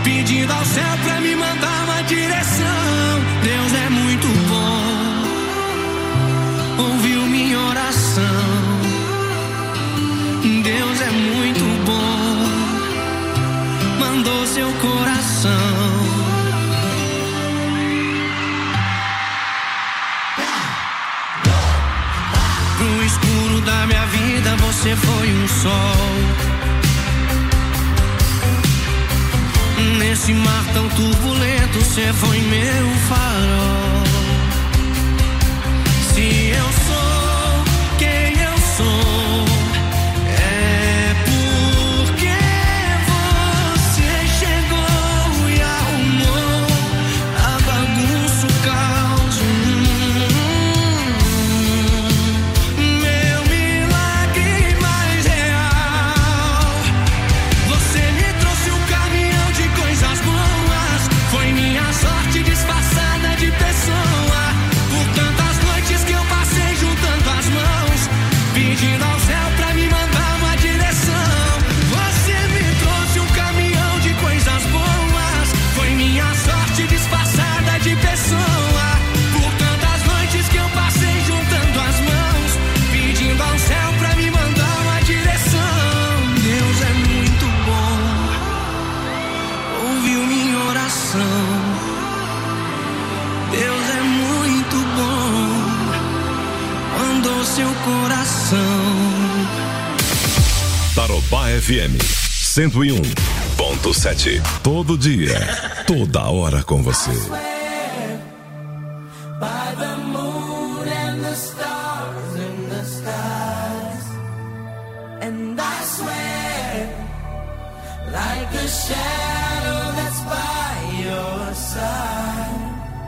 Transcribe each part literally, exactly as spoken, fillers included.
pedindo ao céu pra me mandar uma direção. Deus é muito bom, ouviu minha oração. Deus é muito bom, mandou seu coração. Pro escuro da minha vida você foi um sol. Nesse mar tão turbulento você foi meu farol. Se eu sou quem eu sou, é porque você chegou e arrumou a bagunça, o caos. Meu milagre mais real. Você me trouxe um caminhão de coisas boas. Foi minha sorte disfarçada de pessoa. Por tantas noites que eu passei juntando as mãos, pedindo ao céu pra me mandar uma direção. Você me trouxe um caminhão de coisas boas. Foi minha sorte disfarçada de pessoa. Por tantas noites que eu passei juntando as mãos, pedindo ao céu pra me mandar uma direção. Deus é muito bom, ouviu minha oração. Deus é muito bom, mandou seu coração. Tarobá F M cento e um ponto sete. Todo dia, toda hora com você. By the moon and the stars in the skies, and I swear, like a shadow that's by your side.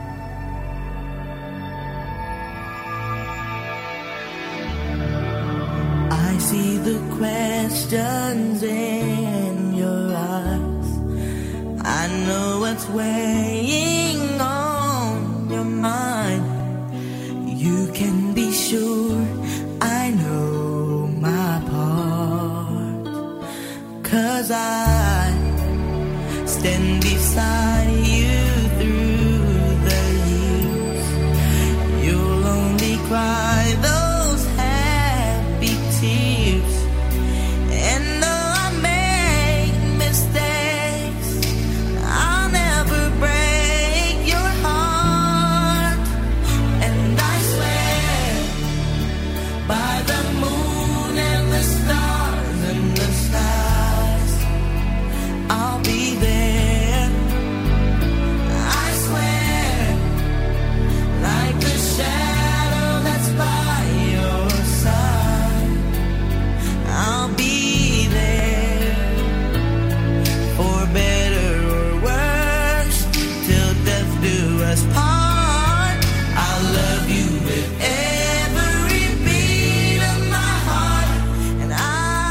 I see the questions in your eyes. I know what's weighing on your mind. You can be sure I know my part, 'cause I stand beside you through the years. You'll only cry those happy tears. And though I make mistakes, I'll never break your heart. And I swear, by the moon and the stars and the skies, I'll be there. I swear, like the shadow that's by your side, I'll be there. For better or worse, till death do us part. I'll love you with every beat of my heart, and I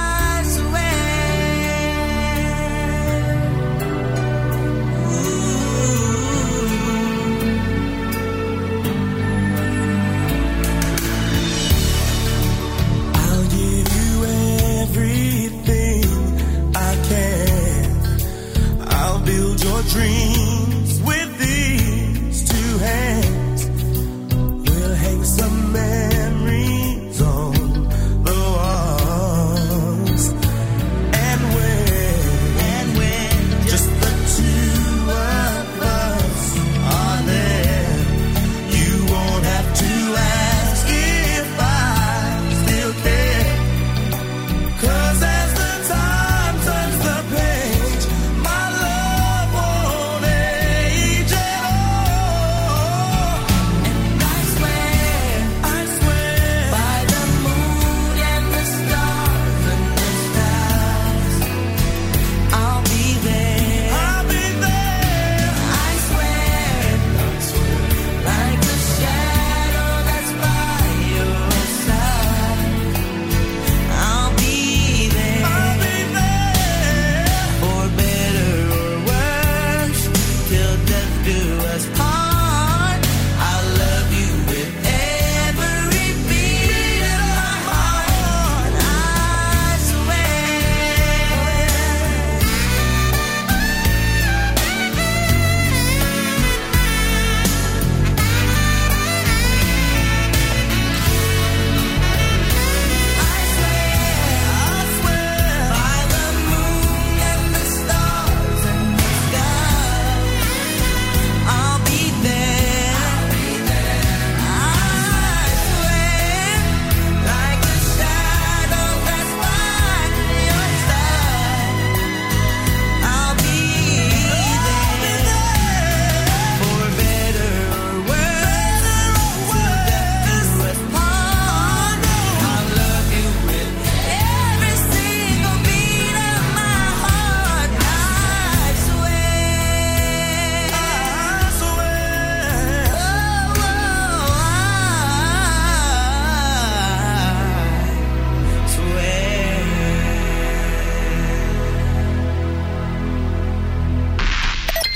swear. I'll give you everything I can. I'll build your dreams with these two hands. We'll hang some memories on the walls. And when, and when just the two of us are there, you won't have to ask if I still care. 'Cause as the time turns the page, my love won't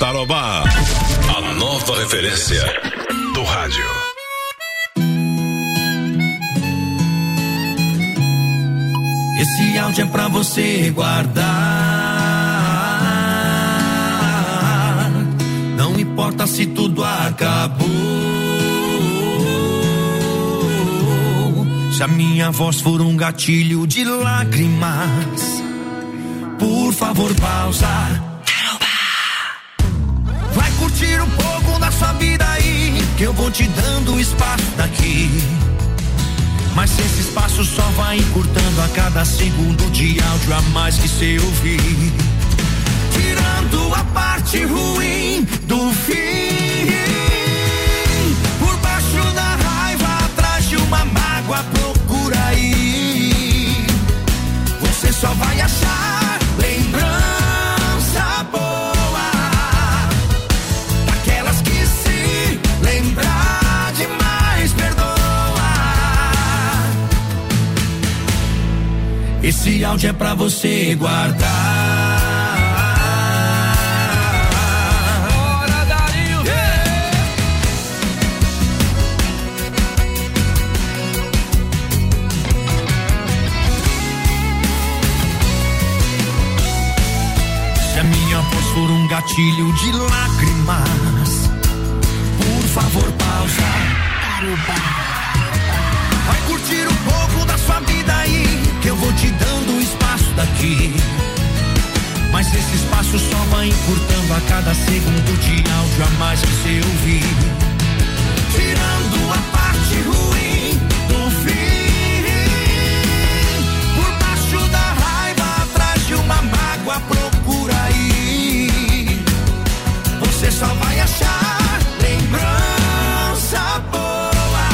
Tarobá, a nova referência do rádio. Esse áudio é pra você guardar. Não importa se tudo acabou. Se a minha voz for um gatilho de lágrimas, por favor pausa. Vai curtir um pouco da sua vida aí, que eu vou te dando espaço daqui. Mas esse espaço só vai encurtando a cada segundo de áudio a mais que cê ouvir. Tirando a parte ruim do fim. Por baixo da raiva, atrás de uma mágoa, procura aí. Você só vai achar lembrança boa, daquelas que se lembrar demais perdoa. Esse áudio é pra você guardar. Bora, Dario! Yeah! Se a minha voz for um gatilho de lágrimas, por favor pausa. Vai curtir um pouco da sua vida aí, que eu vou te dando espaço daqui. Mas esse espaço só vai encurtando a cada segundo de áudio a mais que cê ouvir. Tirando a parte ruim do fim. Por baixo da raiva, atrás de uma mágoa, procura aí. Você só vai achar lembrança boa.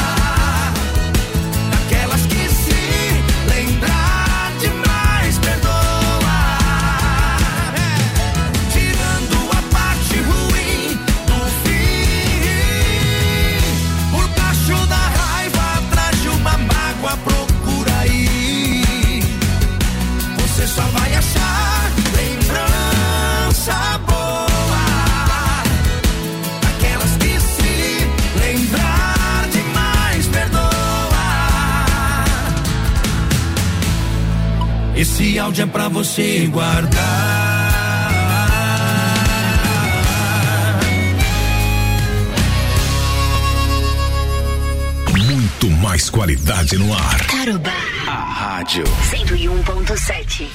Só vai achar lembrança boa, daquelas que se lembrar demais perdoa. Esse áudio é pra você guardar. Muito mais qualidade no ar. Tarobá. A rádio cento e um ponto sete.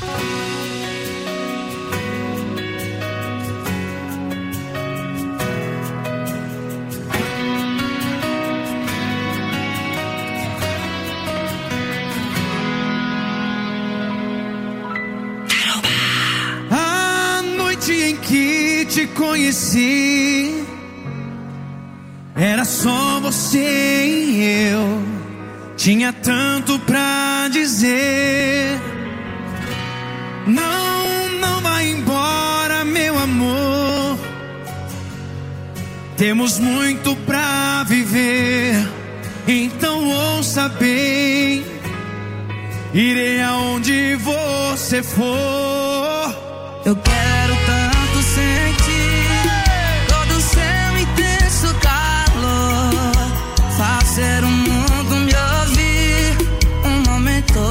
A noite em que te conheci, era só você e eu. Tinha tanto pra dizer. Não, não vai embora, meu amor. Temos muito pra viver. Então ouça bem. Irei aonde você for. Eu quero tanto sentir todo o seu intenso calor. Fazer o mundo me ouvir um momento.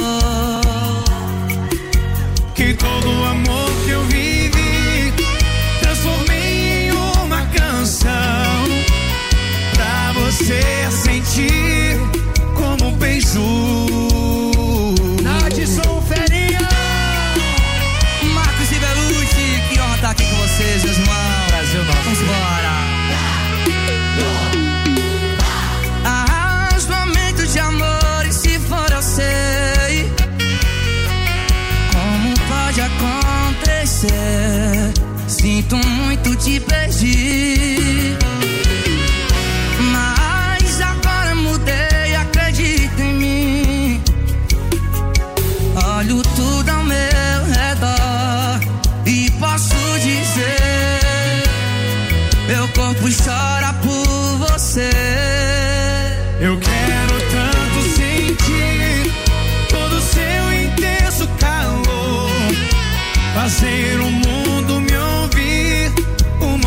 Que todo o amor que eu vivi transformei em uma canção, pra você sentir como um beijo. Nadson Ferinha, Marcos e Belucci, que honra estar aqui com vocês, meus irmãos. Brasil nosso. Vamos embora. Ah, os momentos de amor, e se for eu sei como pode acontecer. Sinto muito te perdi, mas agora mudei, acredita em mim. Olho tudo ao meu redor e posso dizer, meu corpo chora por você. Eu quero tanto sentir todo o seu intenso calor, fazer o mundo me ouvir um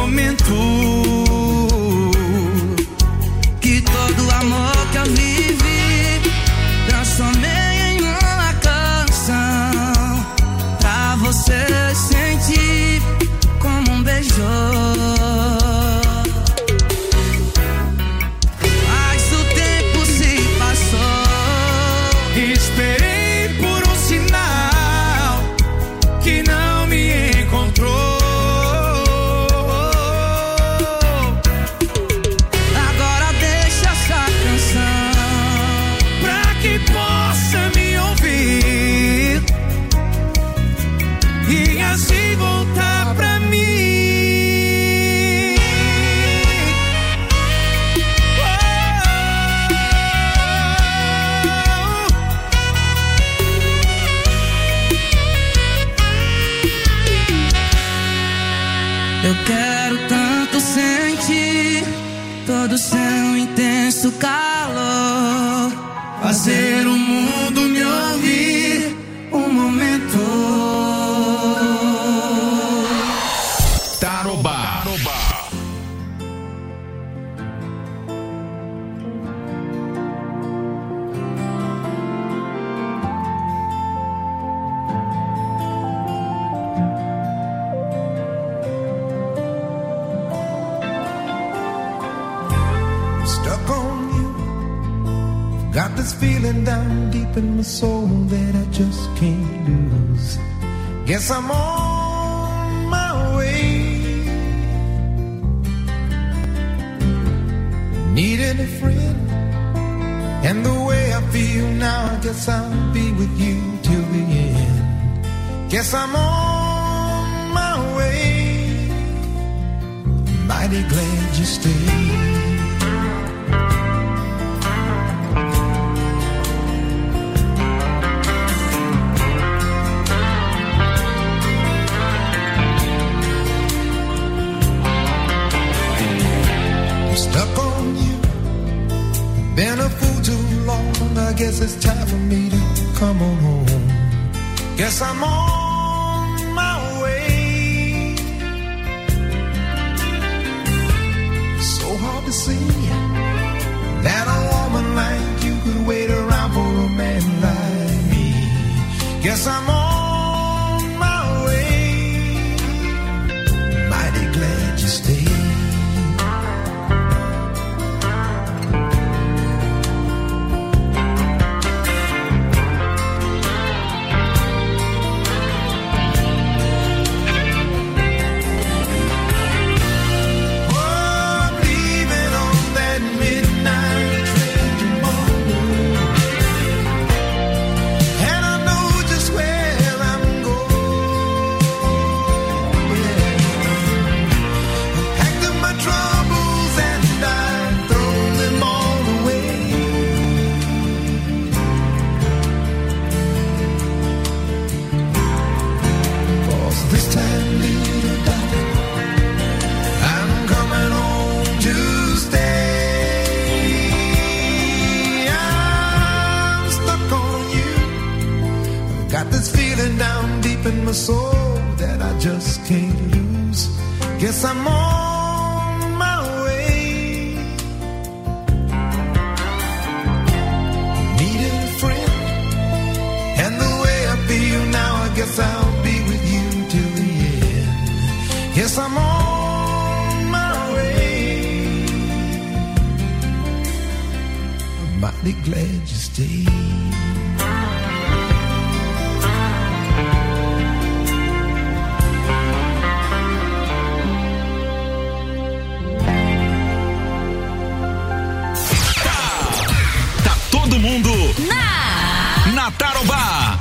Eu quero tanto sentir todo seu intenso calor, fazer o mundo me ouvir um momento. Tarobá. Got this feeling down deep in my soul that I just can't lose. Guess I'm on my way. Needed a friend, and the way I feel now, I guess I'll be with you till the end. Guess I'm on my way. Mighty glad you stayed. Stuck on you, been a fool too long. I guess it's time for me to come on home. Guess I'm on my way. So hard to see that a woman like you could wait around for a man like me. Guess I'm on my way. Mighty glad you stayed. My soul that I just can't lose. Guess I'm on my way. Needed a friend, and the way I feel now, I guess I'll be with you till the end. Guess I'm on my way. I'm mighty glad you stayed. Todo mundo na, na Tarobá.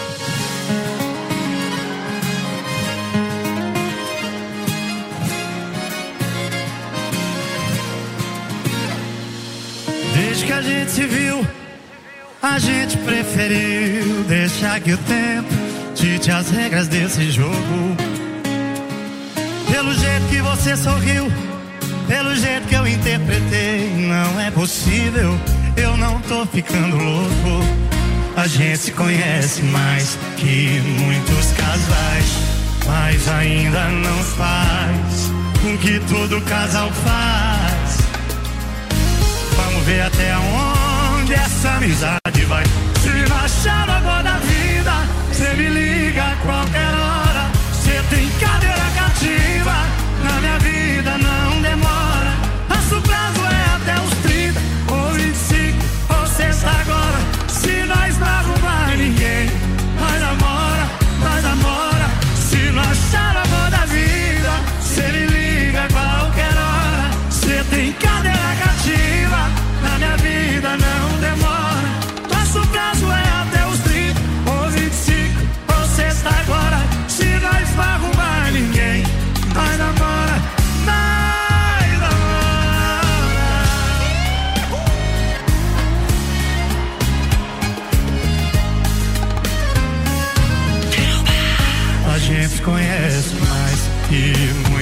Desde que a gente se viu, a gente preferiu deixar que o tempo dite as regras desse jogo. Pelo jeito que você sorriu, pelo jeito que eu interpretei, não é possível. Eu não tô ficando louco. A gente se conhece mais que muitos casais, mas ainda não faz o que todo casal faz. Vamos ver até onde essa amizade vai. Se não achar a boa da vida, cê me liga a qualquer hora. Cê tem cadeira cativa, na minha vida não demora. Nosso prazo é até os trinta ou vinte e cinco, ou sexta agora. Se nós não arrumar ninguém, nós namora, nós namora. Se não achar a boa da vida, cê me liga a qualquer hora. Cê tem cadeira cativa, na minha vida não demora. Nosso prazo é até os trinta ou vinte e cinco, ou sexta agora. Se nós não arrumar ninguém,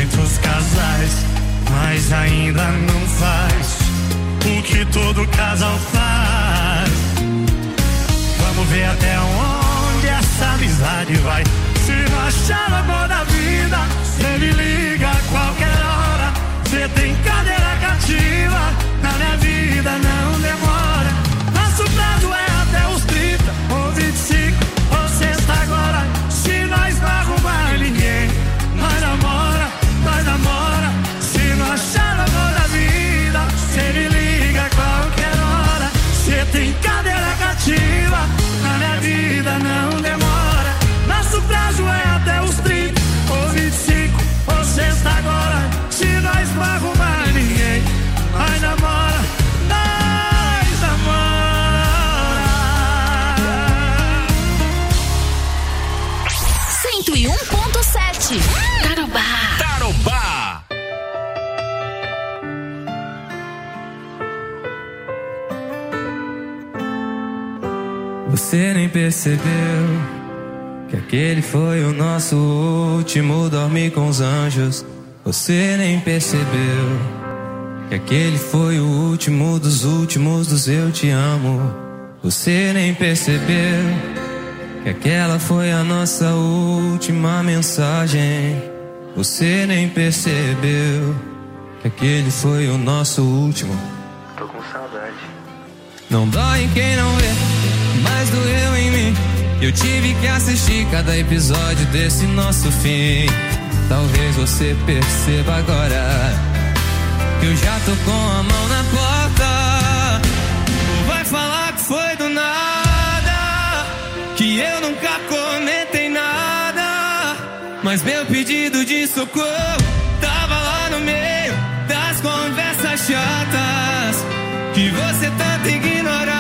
muitos casais, mas ainda não faz o que todo casal faz. Vamos ver até onde essa amizade vai. Se não achar o amor da vida, cê me liga a qualquer hora. Cê tem cadeira cativa, na minha vida não demora. Nosso prazo é até os trinta ou vinte e cinco ou sexta agora. Se nós não arrumar ninguém, nós namora, nós namora. Se não achar o amor da vida, cê me liga a qualquer hora. Cê tem cadeira cativa, na minha vida não demora. Nosso prazo é até os trinta ou vinte e cinco ou sexta agora. Se nós não arrumar ninguém, nós namora, nós namora. cento e um ponto sete. Tarobá. Tarobá. Você nem percebeu que aquele foi o nosso último dormir com os anjos. Você nem percebeu que aquele foi o último dos últimos dos eu te amo. Você nem percebeu que aquela foi a nossa última mensagem. Você nem percebeu que aquele foi o nosso último. Tô com saudade. Não dói em quem não vê, mas doeu em mim. Eu tive que assistir cada episódio desse nosso fim. Talvez você perceba agora que eu já tô com a mão na porta. Ou vai falar que foi do nada, que eu nunca comentei nada, mas meu pedido de socorro tava lá no meio das conversas chatas que você tanto ignorava.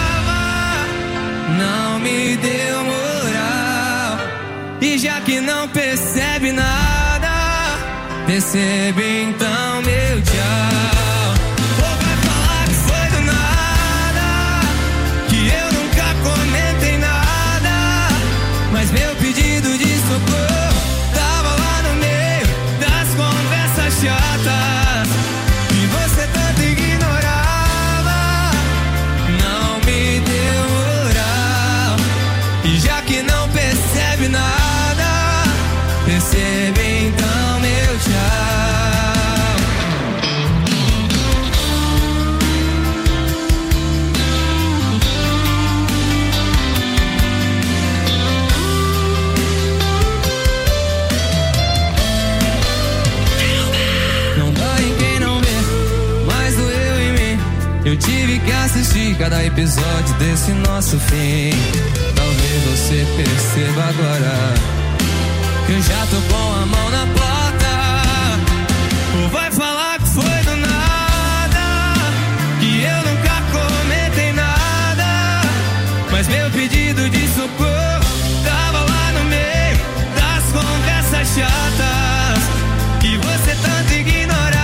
Não me deu moral, e já que não percebe nada, percebe então meu tchau. Ou vai falar que foi do nada, que eu nunca comentei nada, mas meu pedido de socorro tava lá no meio das conversas chatas que você tanto ignorava. Não me deu moral, e já que não percebe nada, percebe então meu tchau. Não dói em quem não vê, mas doeu em mim. Eu tive que assistir cada episódio desse nosso fim. Talvez você perceba agora que eu já tô com a mão na porta. Ou vai falar que foi do nada, que eu nunca comentei nada, mas meu pedido de socorro tava lá no meio das conversas chatas que você tanto ignorava.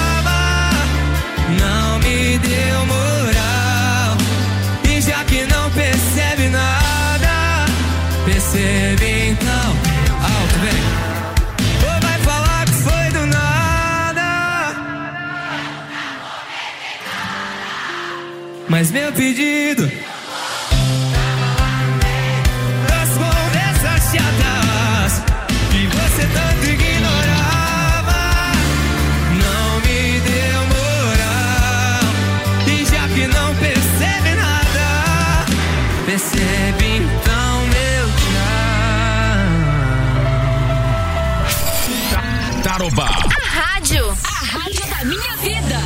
Não me deu moral, e já que não percebe nada, percebe então. Alto, vem. Ou vai falar que foi do nada, mas meu pedido das conversas chatas que você tanto ignorava. Não me deu moral, e já que não percebe nada, percebe então meu tchau. Tarobá. A rádio. A rádio da minha vida.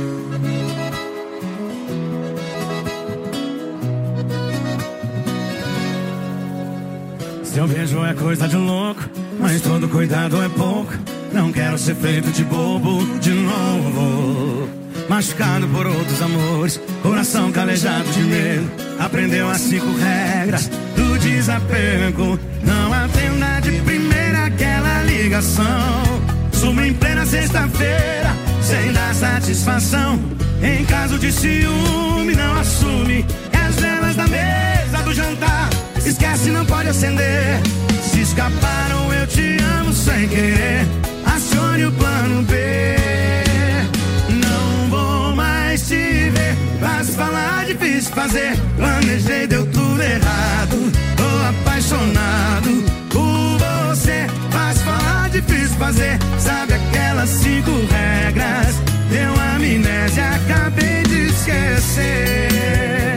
Se eu vejo é coisa de louco, mas todo cuidado é pouco. Não quero ser feito de bobo de novo. Machucado por outros amores, coração calejado de medo. Aprendeu as cinco regras do desapego. Não atenda de primeira aquela ligação. Suma em plena sexta-feira, sem dar satisfação. Em caso de ciúme, não assume. É as velas da mesa do jantar, esquece, não pode acender. Se escaparam, eu te amo sem querer. Acione fazer, planejei, deu tudo errado. Tô apaixonado por você, faz falar, difícil fazer. Sabe aquelas cinco regras? Deu amnésia, acabei de esquecer.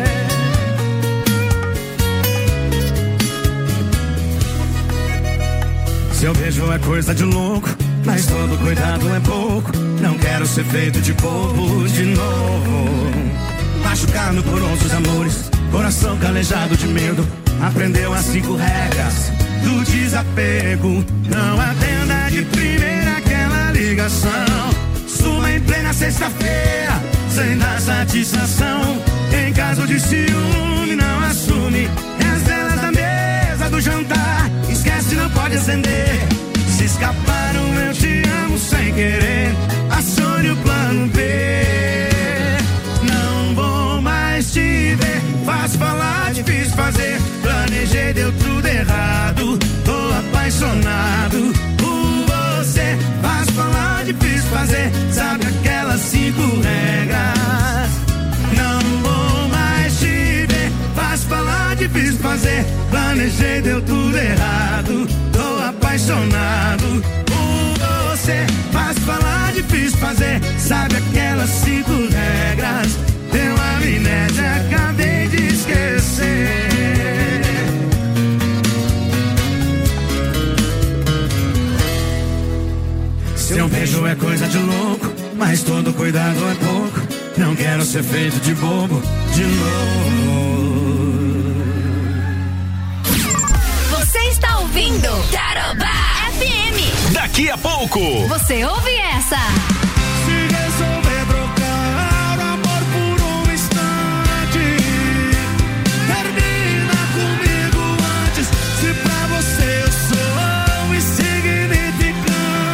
Seu beijo é coisa de louco, mas todo cuidado é pouco. Não quero ser feito de bobo de novo. Machucado por outros amores, coração calejado de medo. Aprendeu as cinco regras do desapego. Não atenda de primeira aquela ligação. Suma em plena sexta-feira, sem dar satisfação. Em caso de ciúme, não assume. É as velas da mesa do jantar, esquece, não pode acender. Se escaparam, eu te amo sem querer. Acione o plano B. Não vou mais te ver. Fácil falar, difícil fazer. Planejei, deu tudo errado. Tô apaixonado por você. Fácil falar, difícil fazer. Sabe aquelas cinco regras? Não vou mais te ver. Fácil falar, difícil fazer. Planejei, deu tudo errado. Tô apaixonado por você. Fácil falar, difícil fazer. Sabe aquelas cinco regras? Deu amnésia, acabei de esquecer. Seu beijo é coisa de louco, mas todo cuidado é pouco. Não quero ser feito de bobo de novo. Você está ouvindo Tarobá F M. Daqui a pouco Você ouve essa? Se resolver trocar o amor por um instante, termina comigo antes. Se pra você eu sou insignificante.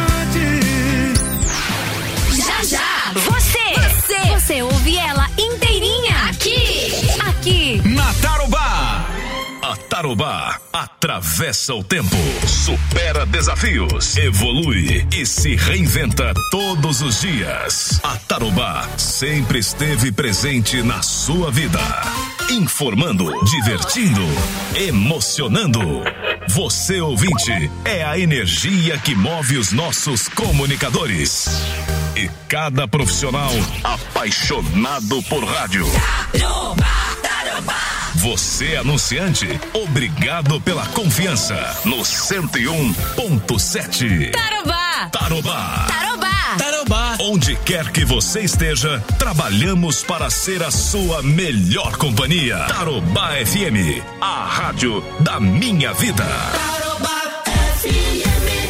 Já, já. Você, você, você ouve ela inteirinha aqui, aqui. na Tarobá. A Tarobá atravessa o tempo, supera desafios, evolui e se reinventa todos os dias. A Tarobá sempre esteve presente na sua vida, informando, divertindo, emocionando. Você, ouvinte, é a energia que move os nossos comunicadores. E cada profissional apaixonado por rádio. Tarobá, Tarobá. Você, anunciante, obrigado pela confiança no cento e um ponto sete. Tarobá. Tarobá. Tarobá. Tarobá. Onde quer que você esteja, trabalhamos para ser a sua melhor companhia. Tarobá F M, a rádio da minha vida. Tarobá F M.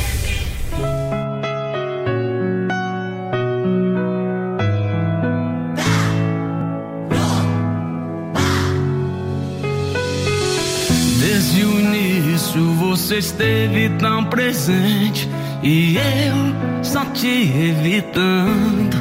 Desde o início você esteve tão presente e eu só te evitando.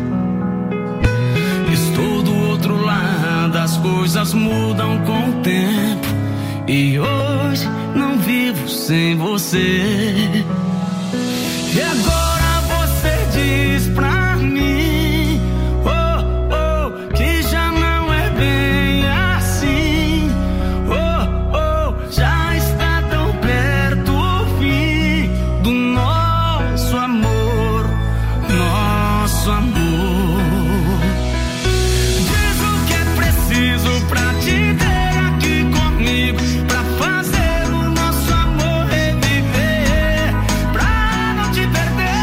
Estou do outro lado, as coisas mudam com o tempo e hoje não vivo sem você. E agora você diz pra mim, oh, oh, que já não é bem assim. Oh, oh, já está tão perto o fim do nosso amor, nosso amor. Diz o que é preciso pra te ter aqui comigo, pra fazer o nosso amor reviver, pra não te perder.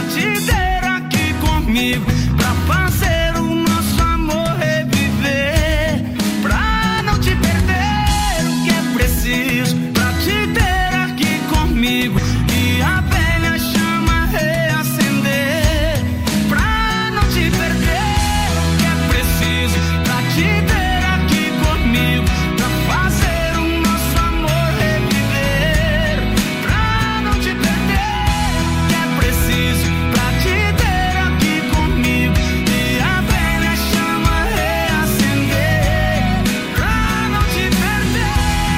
te ter aqui comigo, pra fazer o nosso amor reviver, pra não te perder. O que é preciso pra te ter aqui comigo e a velha chama reacender, pra não te perder. O que é preciso pra te ter aqui comigo, pra fazer o nosso amor reviver, pra não te perder. O que é preciso pra te ter aqui comigo e a velha chama reacender, pra não te perder.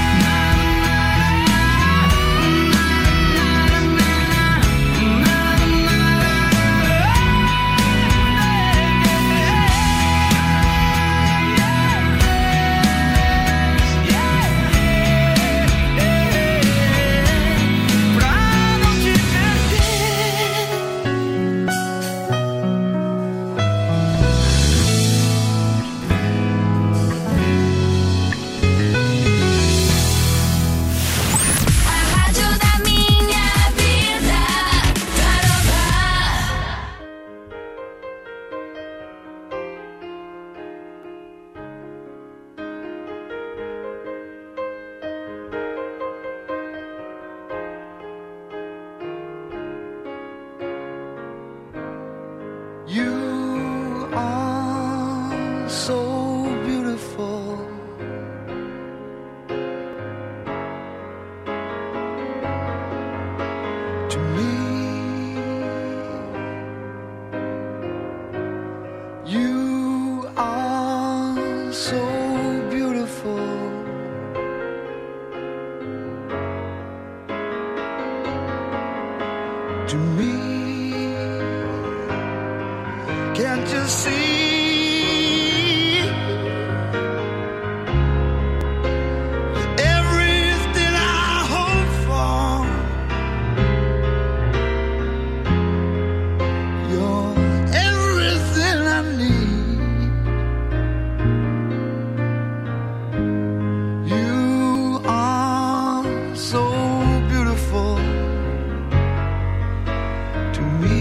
Pra não te A rádio da minha vida. Tarobá. You are so beautiful. To me, you are so beautiful. To me, can't you see? Everything I hope for, you're everything I need. You are so beautiful to me.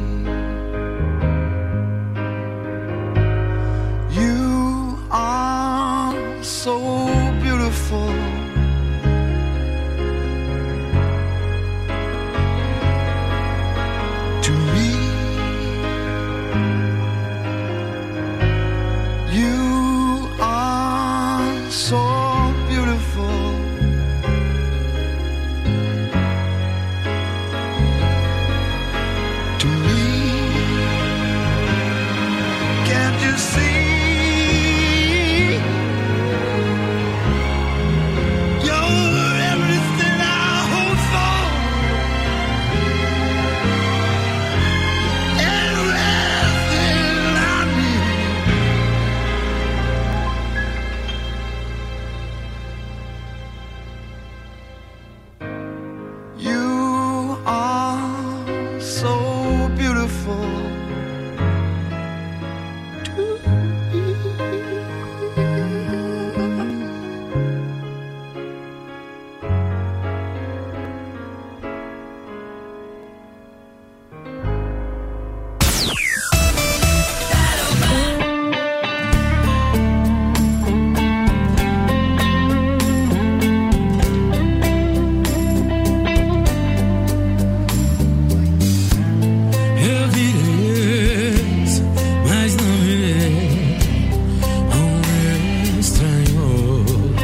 You are so beautiful to me. You are so beautiful to me. Can't you see? You're everything I hope for, everything I need. You are so beautiful to me. Eu virei ex, mas não virei um estranho.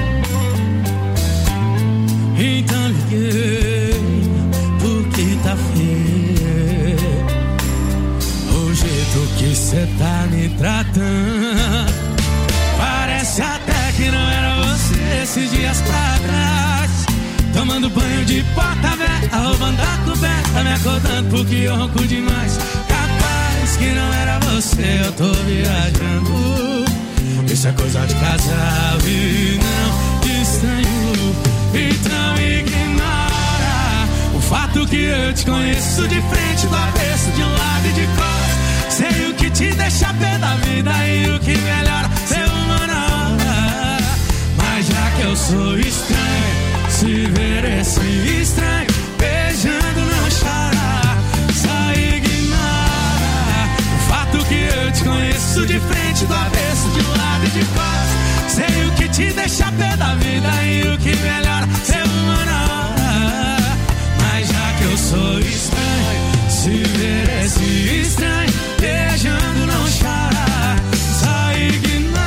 Então liguei porque tá feio o jeito que cê tá me tratando. Parece até que não era você esses dias pra trás, tomando banho de porta aberta, roubando a coberta, me acordando porque eu ronco demais. Capaz que não era você, eu tô viajando. Isso é coisa de casal e não de estranho. Então ignora o fato que eu te conheço de frente, do avesso, de um lado e de costas. Sei o que te deixa pé da vida e o que melhora ser uma nova. Mas já que eu sou estranho, se ver esse estranho beijando não chorar, só ignora. te conheço de frente, do avesso, de um lado e de costas. Sei o que te deixa pé da vida e o que melhora ser humano. Mas já que eu sou estranho, se ver esse estranho beijando não chora, só ignora.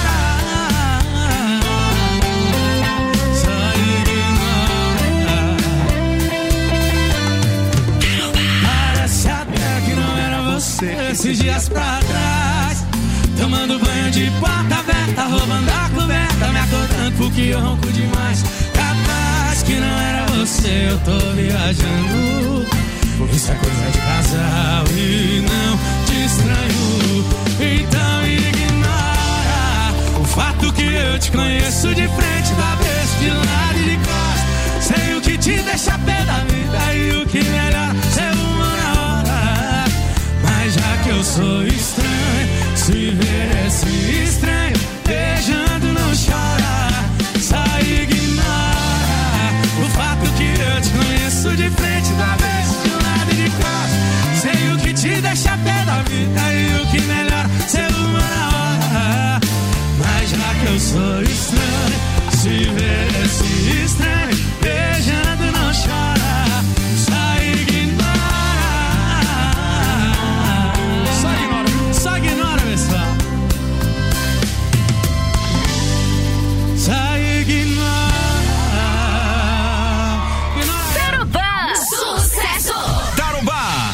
Só ignora. Parece até que não era você esses dias pra trás, tomando banho de porta aberta, roubando a coberta, me acordando porque eu ronco demais. Capaz que não era você, eu tô viajando. Isso é coisa de casal e não te estranho. Então ignora o fato que eu te conheço de frente, do avesso, de lado e de costas. Sei o que te deixa pé da vida e o que melhor ser uma hora. Mas já que eu sou estranho, se ver esse estranho beijando não chora, só ignora o fato que eu te conheço de frente, do avesso, de lado e de costas. Sei o que te deixa pé da vida e o que melhor ser uma hora. Mas já que eu sou estranho, se ver esse estranho beijando não chora, só ignora. Só ignora, só ignora, pessoal. Só ignora. Tarobá, sucesso. Tarobá.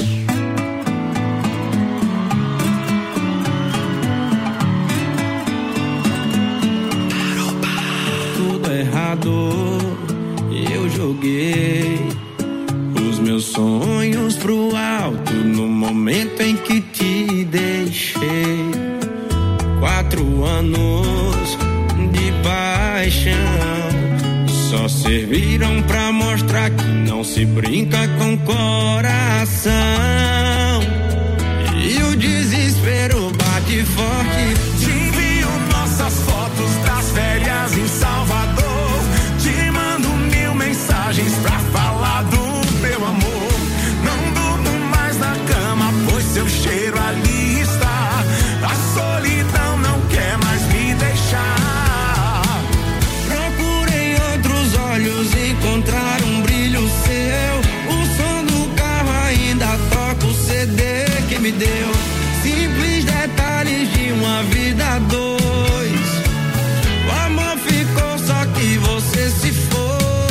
Tudo errado, eu joguei os meus sonhos pro alto no momento em que te deixei. Quatro anos de paixão só serviram pra mostrar que não se brinca com coração. E o desespero bate forte. Te envio nossas fotos das férias em Salvador. Te mando mil mensagens pra falar do meu amor. Não durmo mais na cama, pois seu cheiro ali está. A solidão não quer mais me deixar. Procurei outros olhos, encontrar um brilho seu. O som do carro ainda toca o C D que me deu. Simples detalhes de uma vida a dois. O amor ficou, só que você se foi.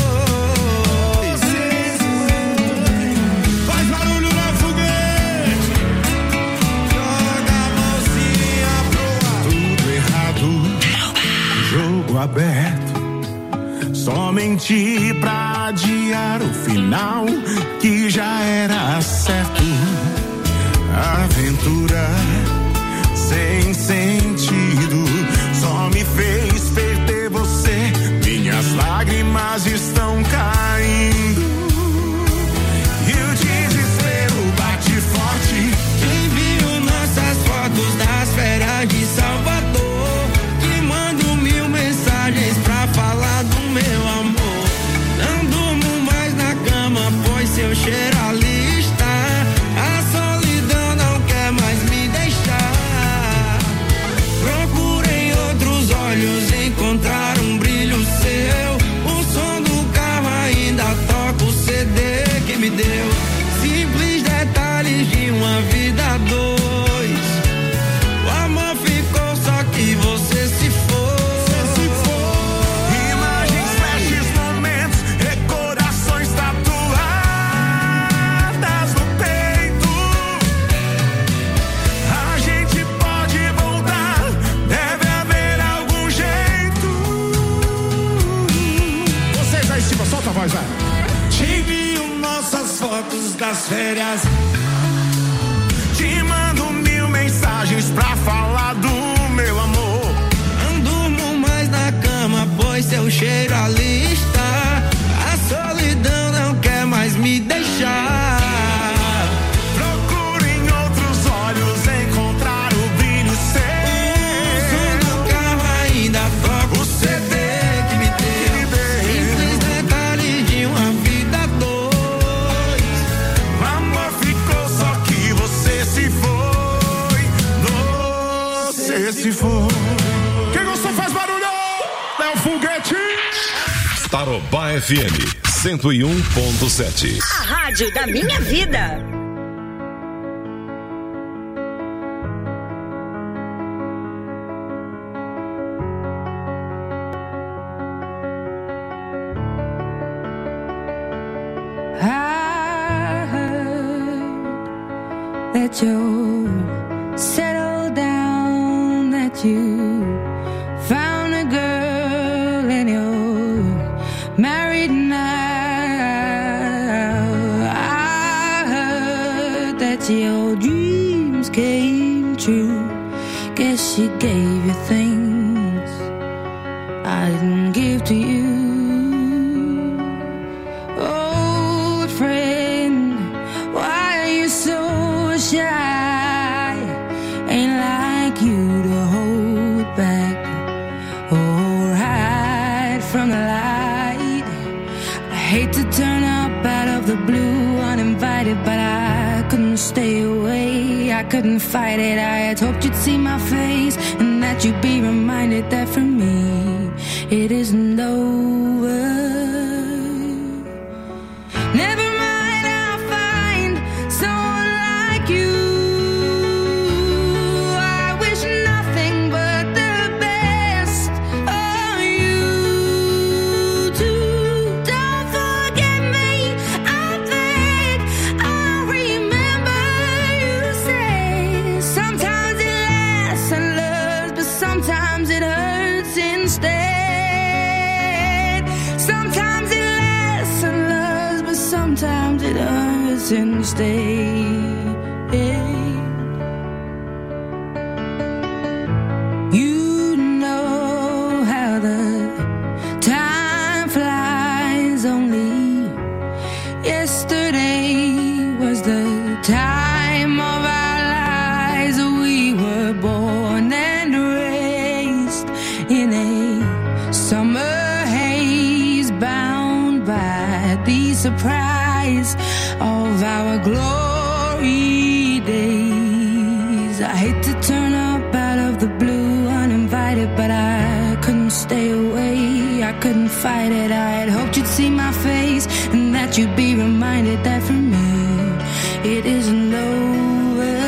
Faz barulho na foguete. Joga a mãozinha pro ar. Tudo errado, jogo aberto. Somente pra adiar o final que já era certo. Aventura sem sentido só me fez perder você. Minhas lágrimas estão caindo e o desespero bate forte. Envio nossas fotos das férias de Salvador. Te mando mil mensagens pra falar do meu amor. Não durmo mais na cama, pois seu cheiro ali está. A solidão não quer mais me deixar. Procurei outros olhos, encontrar um brilho seu. O som do carro ainda toca o C D que me deu. Simples detalhes de uma vida a dois. O amor ficou, só que você se foi. Imagens, flashes, momentos, recordações tatuadas no peito. A gente pode voltar, deve haver algum jeito. Vocês aí em cima, solta a voz, vai. Te envio nossas fotos das férias. Te mando mil mensagens pra falar do meu amor. Não durmo mais na cama, pois seu cheiro ali está. A solidão não quer mais me deixar. Procuro em outros olhos encontrar o brilho seu. O som do carro ainda toca o C D que me deu. Simples detalhes de uma vida a dois. O amor ficou, só que você se foi. Vê se for. Quem gostou faz barulho! É o foguete! Tarobá F M cento e um ponto sete. A rádio da minha vida. I heard that you settled down, that you found a girl and you're married now. I heard that your dreams came true. Guess she gave you things I didn't give to you. Old friend, why are you so shy? Ain't like you to hold back or hide from the light. I hate to turn up out of the blue uninvited, but I couldn't stay away. I couldn't fight it. I had hoped you'd see my face and that you'd be reminded that for me it isn't over. Never mind, I'll find someone like you. I wish nothing but the best for you too. Don't forget me, I beg. I remember you say sometimes it lasts and loves, but sometimes it hurts instead. Sometimes it lasts and loves, but sometimes it hurts instead. You know how the time flies. Only yesterday was the time of our lives. We were born and raised in a summer haze, bound by the surprise of our glory days. I hate to turn up out of the blue uninvited, but I couldn't stay away. I couldn't fight it. I had hoped you'd see my face and that you'd be reminded that for me it isn't over.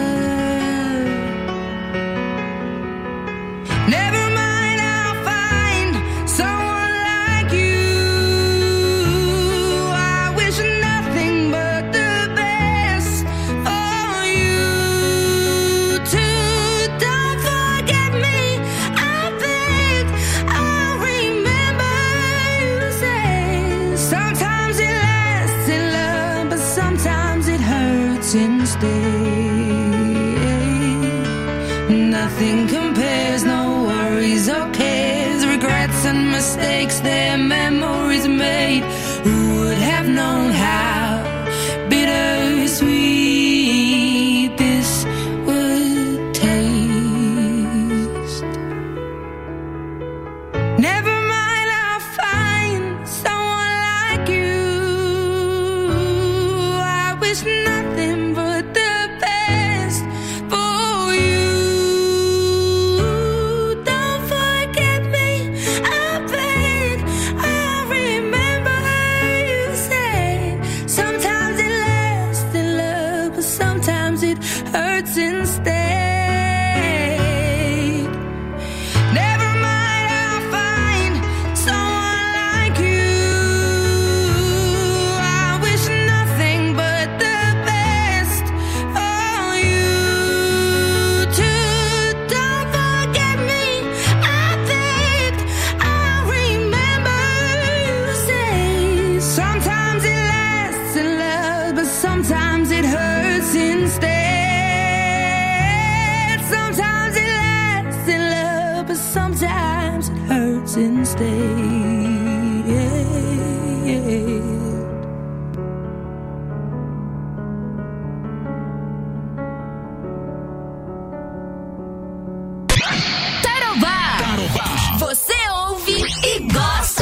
Never mind, I'll find someone like you. I wish nothing but the best for you too. Don't forget me, I beg. I remember you say sometimes it lasts in love, but sometimes it hurts instead. Nothing compares, no worries or cares, regrets and mistakes, their memories made. Who would have known how bittersweet this would taste? Never mind, I'll find someone like you. I wish nothing but the best for you. Don't forget me, I beg. I remember you said sometimes it lasts in love, but sometimes it hurts instead. Never mind, I'll find someone like you. I wish nothing but the best for you too. Don't forget me, I beg. I remember you say sometimes it lasts in love, but sometimes it hurts instead. Sometimes it lasts in love, but sometimes it hurts instead. Tarobá. Você ouve e gosta.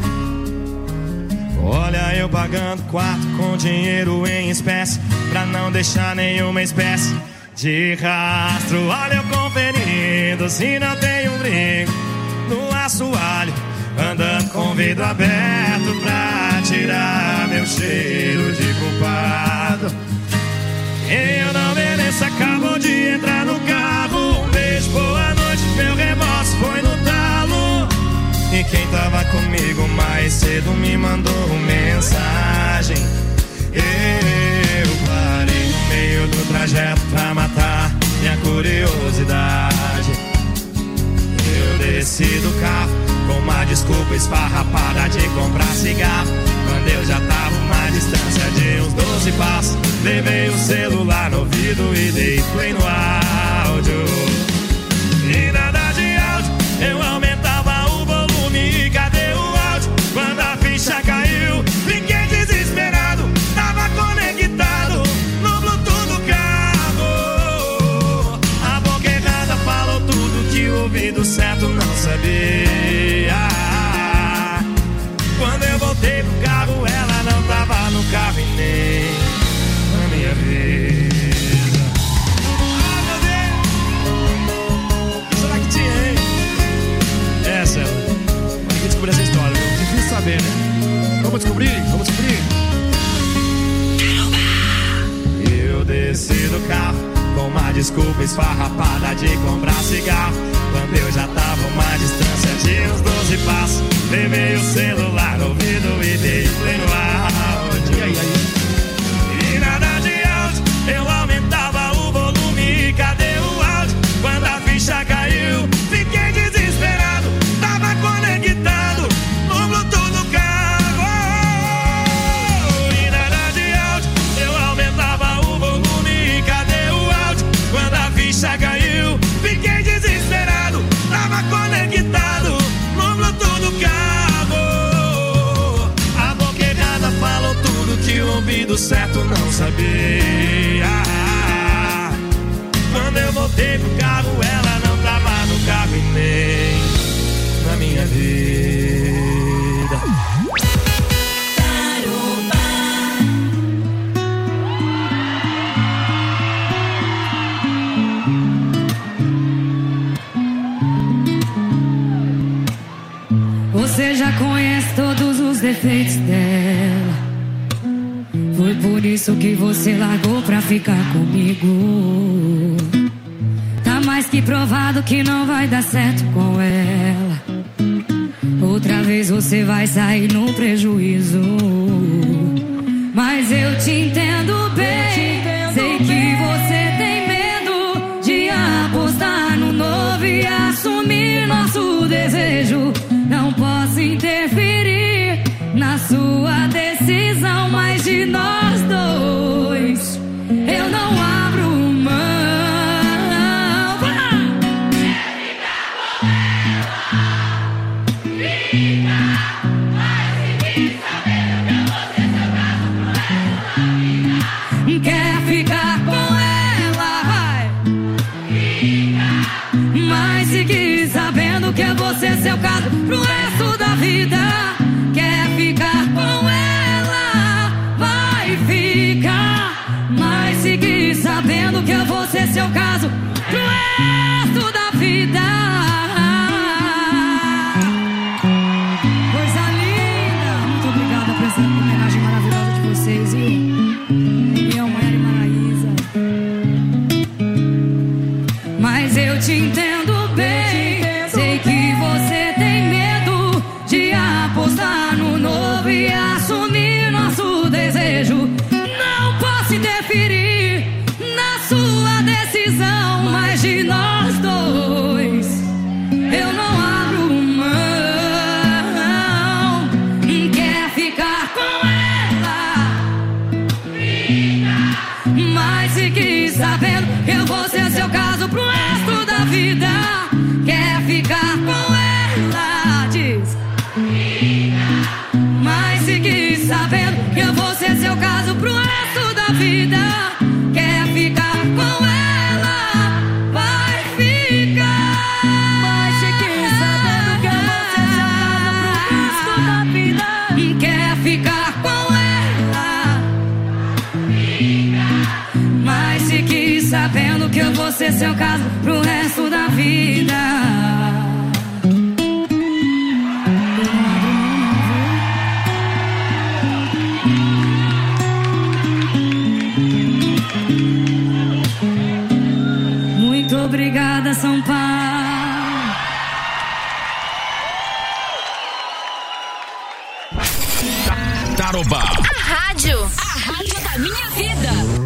Olha, eu pagando quarto com dinheiro em espécie, pra não deixar nenhuma espécie de rastro. Olha eu conferindo se não tem um brinco no assoalho, andando com o vidro aberto pra tirar meu cheiro de culpado. Eu não mereço, acabou de entrar no carro. Um beijo, boa noite, meu remorso foi no talo. E quem tava comigo mais cedo me mandou mensagem. Eu parei no meio do trajeto pra matar minha curiosidade. Eu desci do carro com uma desculpa esfarrapada de comprar cigarro. Quando eu já tava uma distância de uns doze passos, levei o celular no ouvido e dei play no áudio. E nada de áudio, eu aumentava o volume. Cadê o áudio? Quando a ficha caiu, fiquei desesperado. Tava conectado no Bluetooth do carro. A boca errada falou tudo que o ouvido certo não sabia. Quando eu voltei pro carro, ela não tava no carro e nem na minha vida. Ah, meu Deus! O que será que tinha, hein? Essa, tem que descobrir essa história, viu? Difícil saber, né? Vamos descobrir? Vamos descobrir? Eu desci do carro com uma desculpa esfarrapada de comprar cigarro. Quando eu já tava uma distância de uns doze passos, levei o celular no ouvido e dei play no áudio. E nada de áudio, eu aumentava o volume. Cadê o áudio? Quando a ficha caiu, fiquei desesperado. Tava conectado no Bluetooth do carro. E nada de áudio, eu aumentava o volume. Cadê o áudio? Quando a ficha caiu, fiquei desesperado. Tava conectado no Bluetooth do carro. A boca errada falou tudo que o ouvido certo não sabia. Quando eu voltei pro carro, ela não tava no carro e nem na minha vida. Você já conhece todos os defeitos dela. Foi por isso que você largou pra ficar comigo. Tá mais que provado que não vai dar certo com ela. Outra vez você vai sair no prejuízo. Mas eu te entendo bem. Sei que você tem medo de apostar no novo e assumir nosso desejo. Não posso interferir na sua decisão, mas de nós dois eu não abro mão. Quer ficar com ela? Fica, mas fique sabendo que eu vou ser seu caso pro resto da vida. Quer ficar com ela? Vai. Fica, mas fique sabendo que eu vou ser seu caso pro resto da vida. Quer ficar com ela? Vai ficar, mas fique sabendo que eu vou ser seu caso pro resto da vida. Coisa linda! Muito obrigada por essa homenagem maravilhosa de vocês, viu? Minha mulher e Maraísa. Mas eu te entendo bem. Sei que você tem medo de apostar no novo e assumir nosso desejo. Não posso interferir na sua decisão, mas de nós dois eu não abro mão. Quer ficar com ela? Fica, mas fique sabendo que eu vou ser seu caso pro resto da vida. Quer ficar com ela? Diz. Fica, mas fique sabendo que eu vou ser seu caso pro resto da vida. Quer ficar com ela? Vai ficar, mas fique sabendo que eu vou ser seu caso pro resto da vida. Quer ficar com ela? Fica, mas fique sabendo que ser seu caso pro resto da vida. Muito obrigada, São Paulo. Tarobá. A rádio. A rádio da minha vida.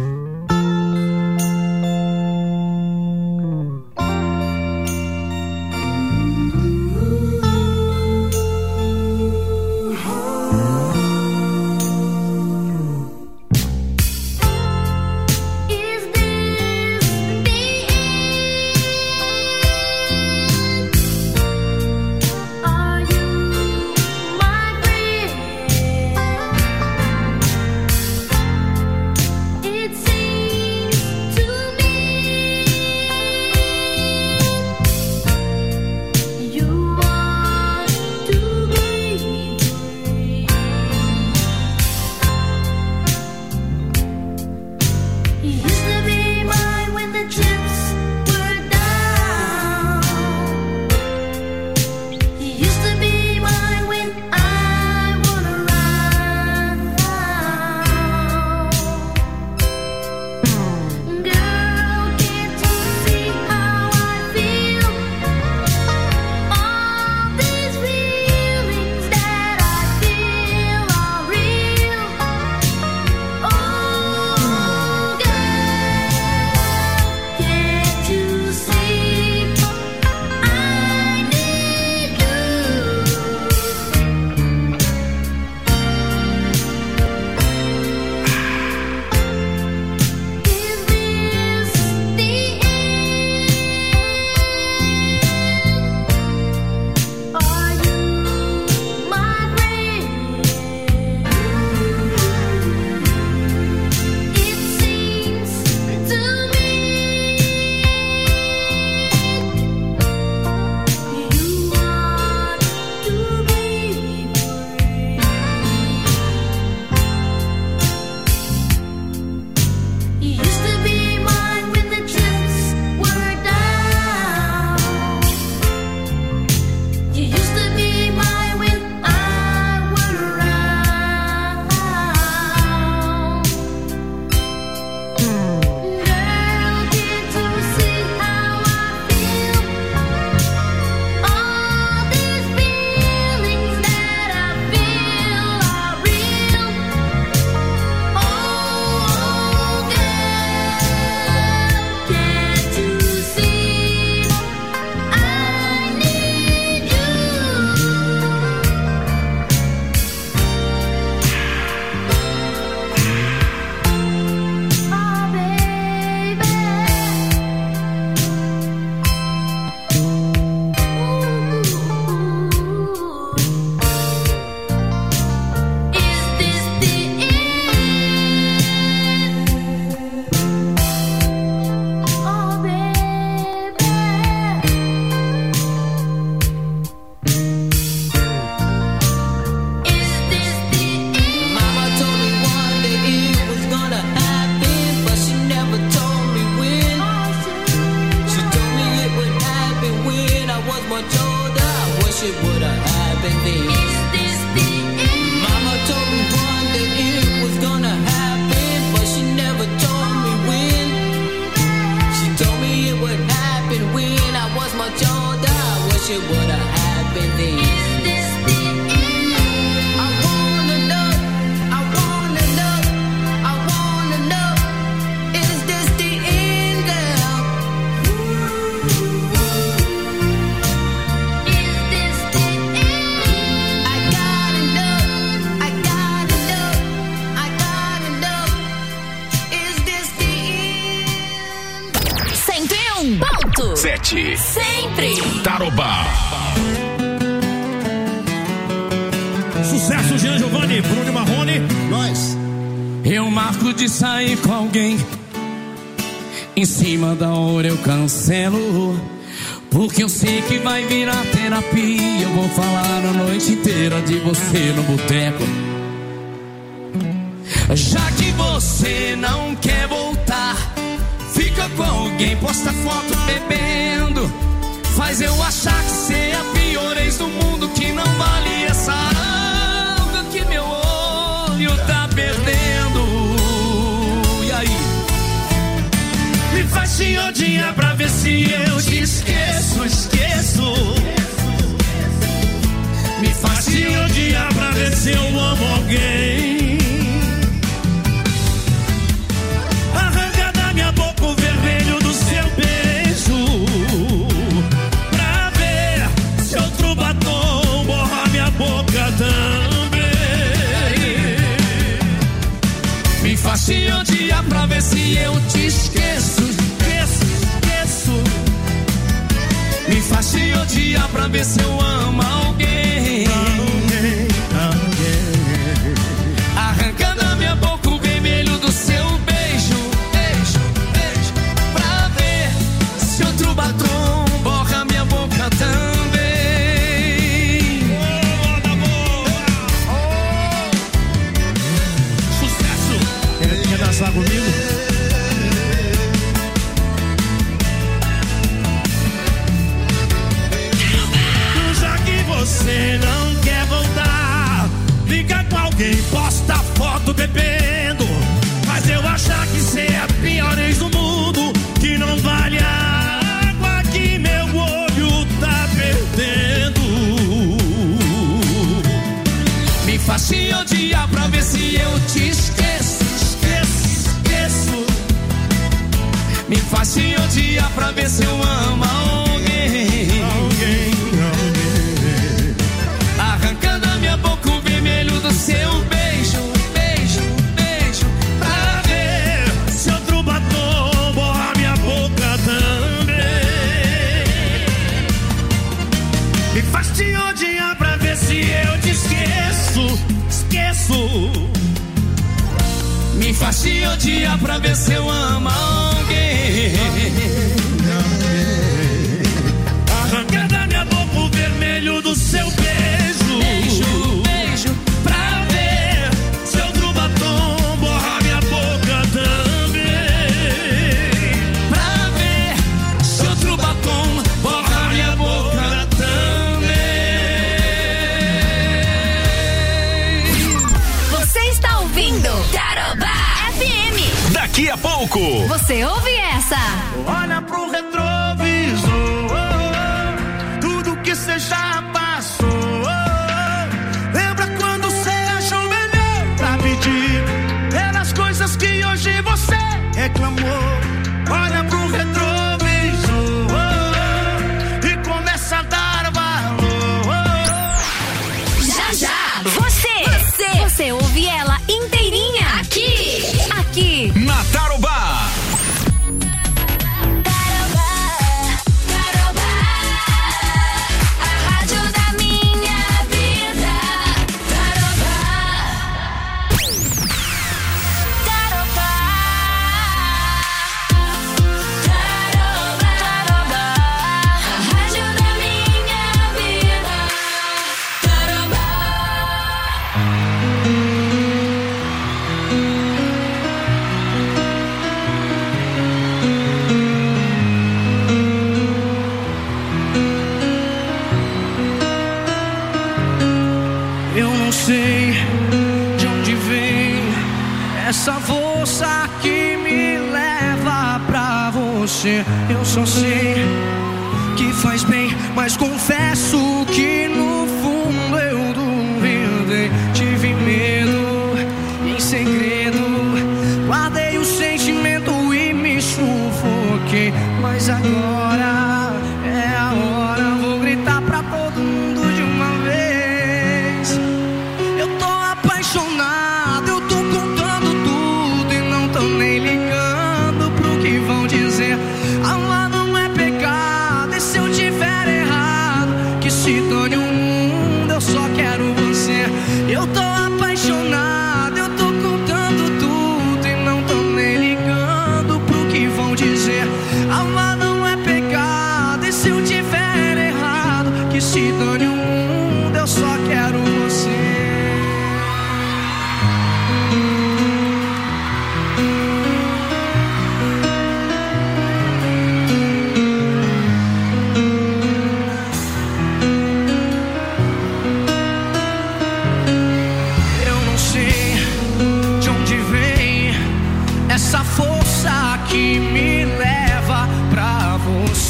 Sete. Sempre. Tarobá. Sucesso, Jean Giovanni, Bruno Marrone, nós. Eu marco de sair com alguém, em cima da hora eu cancelo, porque eu sei que vai virar terapia. Eu vou falar a noite inteira de você no boteco. Já que você não quer voltar, fica com alguém, posta foto bebendo, faz eu achar que cê é a pior ex do mundo, que não vale essa alga que meu olho tá perdendo. E aí? Me faz te odiar pra ver se eu te esqueço, esqueço. Me faz te odiar pra ver se eu amo alguém. Arranca da minha boca o vermelho do seu beijo, pra ver se outro batom borra minha boca também. Me faz te odiar pra ver se eu te esqueço, esqueço, esqueço. Me faz te odiar pra ver se eu amo alguém. Alguém, alguém. Arranca da minha boca o vermelho do seu beijo, beijo, beijo, pra ver se outro batom borra minha boca também. Oh, oh. Sucesso! Quer, quer dançar comigo? Você não quer voltar, fica com alguém, posta foto bebendo, faz eu achar que cê é a pior ex do mundo, que não vale a água que meu olho tá perdendo. Me faz te odiar pra ver se eu te esqueço, esqueço, esqueço. Me faz te odiar pra ver se eu amo alguém. Alguém. Arranca da minha boca o vermelho do seu beijo, beijo, beijo, pra ver se outro batom borra minha boca também. Me faz te odiar pra ver se eu te esqueço, esqueço. Me faz te odiar pra ver se eu amo alguém. Arranca da minha boca o vermelho do seu beijo, beijo, beijo, pra ver se outro batom borra minha boca também. Pra ver se outro batom borra minha boca também. Você está ouvindo Tarobá F M. Daqui a pouco Você ouve essa? Olha pro retrovisor, tudo que cê já passou. Lembra quando cê achou melhor pra pedir pelas coisas que hoje você reclamou? Olha pro retrovisor e começa a dar valor. Já, já. Você, você, você ouve ela inteirinha aqui, aqui na Tarobá. Essa força que me leva pra você, eu só sei que faz bem, mas confesso que no fundo eu duvidei. Tive medo, em segredo, guardei o sentimento e me sufoquei. Mas agora é a hora, vou gritar pra todo mundo de uma vez. Eu tô apaixonado, eu tô contando tudo e não tô nem ligando pro que vão dizer. Amar não é pecado, e se eu tiver errado, que se dane o mundo, eu só quero você. Eu tô apaixonado, eu tô contando tudo e não tô nem ligando pro que vão dizer. Amar não é pecado,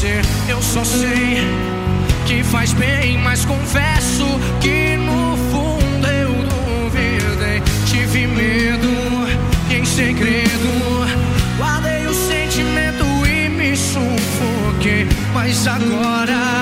você. Eu só sei que faz bem, mas confesso que no fundo eu duvidei. Tive medo e em segredo guardei o sentimento e me sufoquei. Mas agora